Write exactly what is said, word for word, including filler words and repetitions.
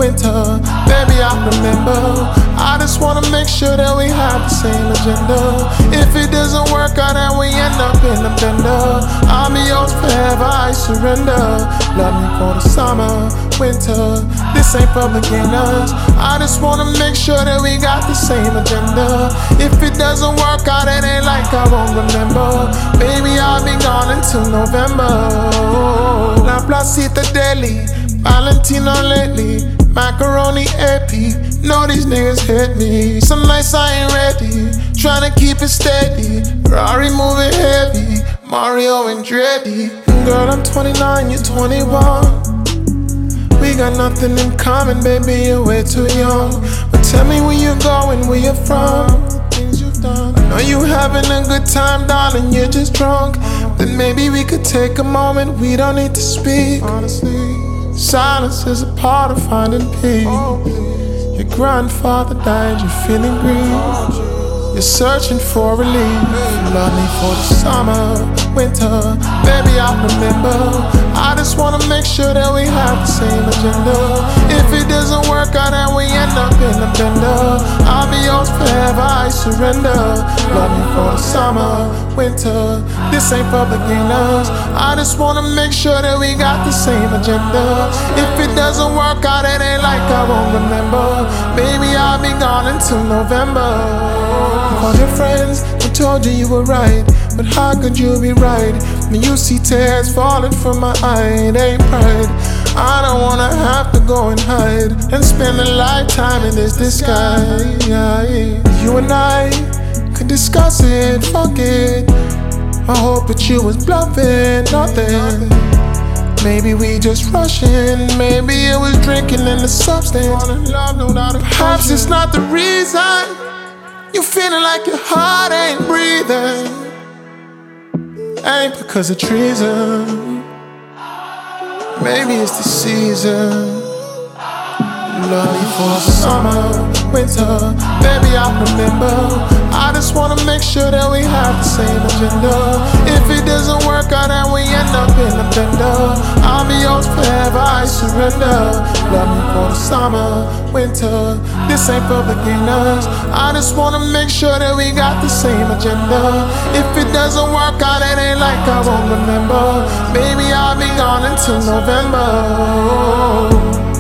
winter. Baby, I remember. I just wanna make sure that we have the same agenda. If it doesn't work out and we end up in a bender, I'll be yours forever, I surrender. Love me for the summer, winter. This ain't for beginners. I just wanna make sure that we got the same agenda. If it doesn't work out, it ain't like I won't remember. Baby, I'll be gone until November. La Placita Deli, Valentino lately, macaroni epi. Know these niggas hit me. Some nights I ain't ready, tryna keep it steady. Rari moving heavy, Mario and Andretti. Girl, I'm twenty-nine, you're twenty-one. We got nothing in common, baby, you're way too young. But tell me where you're going, where you're from, things you've done. I know you having a good time, darling, you're just drunk. Then maybe we could take a moment, we don't need to speak. Honestly, silence is a part of finding peace. Your grandfather died, you're feeling grief. You're searching for relief. Love me for the summer, winter. Baby, I remember. I just wanna make sure that we have the same agenda. If it doesn't work out and we end up in a bender, I'll be yours forever, I surrender. Love me for the summer, winter. This ain't for beginners. I just wanna make sure that we got the same agenda. If it doesn't work out, it ain't like I won't remember. Baby, I'll be gone until November. Called your friends, they told you you were right, but how could you be right when you see tears falling from my eye? It ain't pride. I don't wanna have to go and hide and spend a lifetime in this disguise. You and I could discuss it, fuck it. I hope that you was bluffing, nothing. Maybe we just rushing, maybe it was drinking in the substance. Perhaps it's not the reason you feeling like your heart ain't breathing. Ain't because of treason. Maybe it's the season. Love me for the summer, winter. Baby, I remember. I just wanna make sure that we have the same agenda. If it doesn't work out and we end up in a bender, I'll be yours forever, I surrender. Love me for the summer, winter. This ain't for beginners. I just wanna make sure that we got the same agenda. If it doesn't work out, it ain't like I won't remember. Baby, I'll be gone until November.